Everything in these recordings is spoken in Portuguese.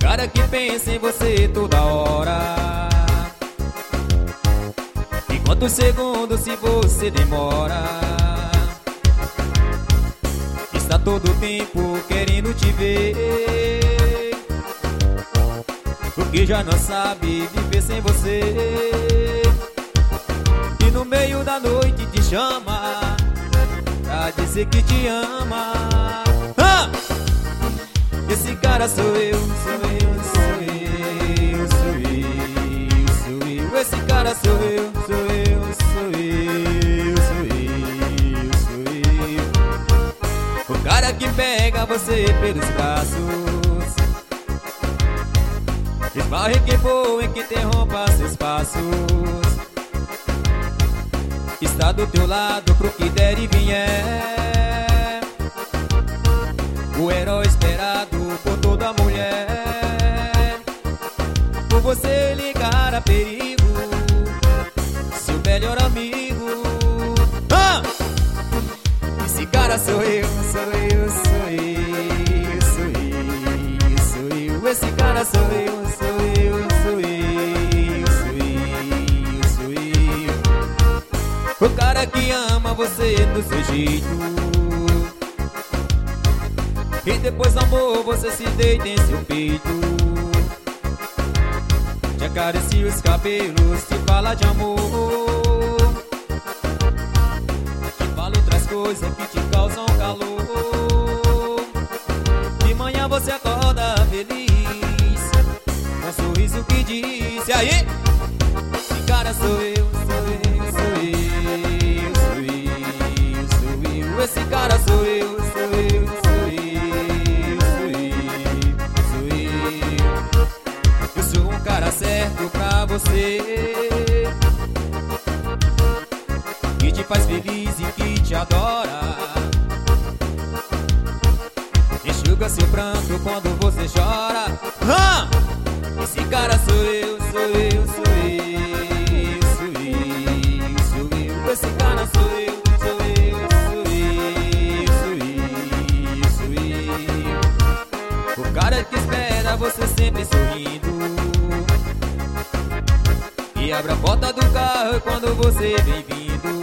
cara que pensa em você toda hora. E quantos segundos se você demora? Está todo tempo querendo te ver, porque já não sabe viver sem você. E no meio da noite te chama pra dizer que te ama. Esse cara sou eu, sou eu, sou eu, sou eu, sou eu. Esse cara sou eu, sou eu, sou eu, sou eu, sou eu. O cara que pega você pelos braços, esbarra em quem voa, em que interrompa seus passos. Está do teu lado pro que der e vier, o herói esperado por toda mulher. Por você ligar a perigo, seu melhor amigo. Esse cara sou eu, sou eu, sou eu, sou eu, sou eu. Esse cara sou eu, sou eu, sou eu, sou eu, sou eu. O cara que ama você do seu jeito, e depois do amor você se deita em seu peito, te acaricia os cabelos, te fala de amor, te fala outras coisas que te causam calor. De manhã você acorda feliz, com um sorriso que diz: e aí? Esse cara sou eu, sou eu, sou eu, sou eu, sou eu. Esse cara sou eu, sou eu, sou eu. Certo pra você, que te faz feliz e que te adora, enxuga seu pranto quando você chora. Esse cara sou eu, sou eu, sou eu, sou eu, sou eu. Esse cara sou eu, sou eu, sou eu, sou eu, sou eu. O cara que espera você sempre sorrindo, e abre a porta do carro quando você vem vindo,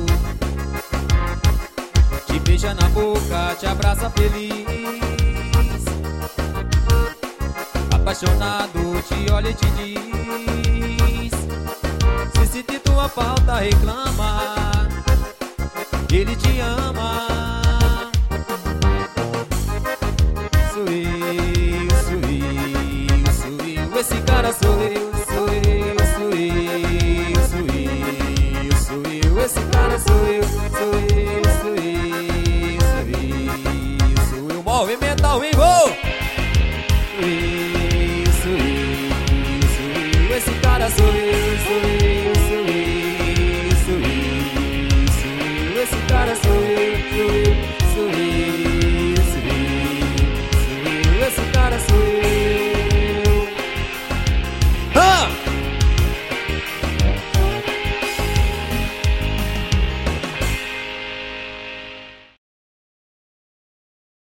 te beija na boca, te abraça feliz, apaixonado te olha e te diz: se sentir tua falta reclama, ele te ama. Sou eu, sou eu, sou eu. Esse cara sou eu, sou eu, sou eu, sou eu, sou eu. Esse cara sou eu, sou eu, sou eu, sou eu, sou eu. Movimento ao vivo. Sou eu, sou eu, sou eu. Esse cara sou eu, sou eu.